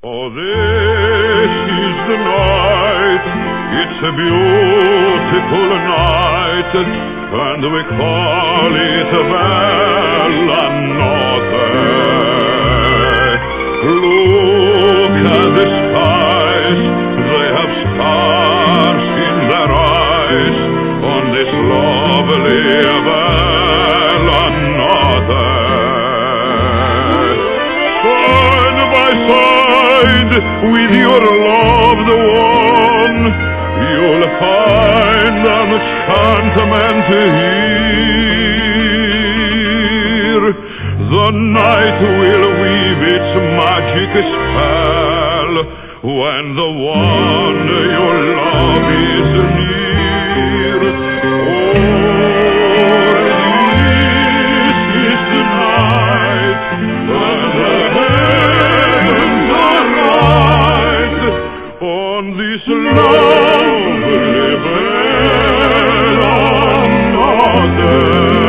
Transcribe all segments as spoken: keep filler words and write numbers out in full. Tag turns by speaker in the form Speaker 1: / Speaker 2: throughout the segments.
Speaker 1: For this is the night, it's a beautiful night, and we call it Bella Notte. Look at the skies, they have stars in their eyes, on this lovely Bella Notte. Side by side with your loved one, you'll find enchantment here. The night will weave its magic spell when the one you love is near. Oh, this is the night when the heavens are right on this lovely Bella Notte.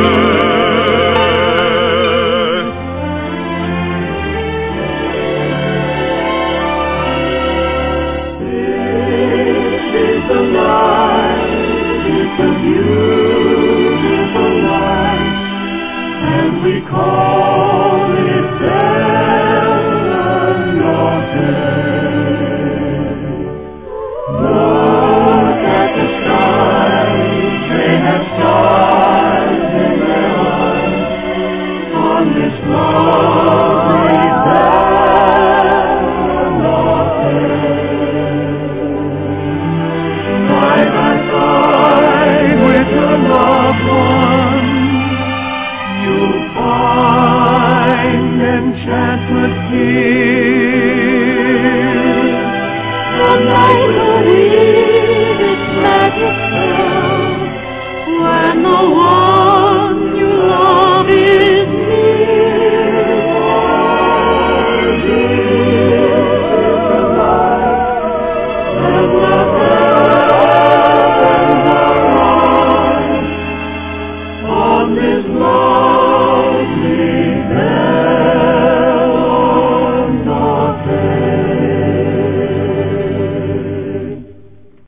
Speaker 2: We call it Bella Notte. Look at the skies, they have stars in their eyes, on this lovely Bella Notte. Side by side with your loved one, you'll find enchantment here. The night will weave its magic spell when the one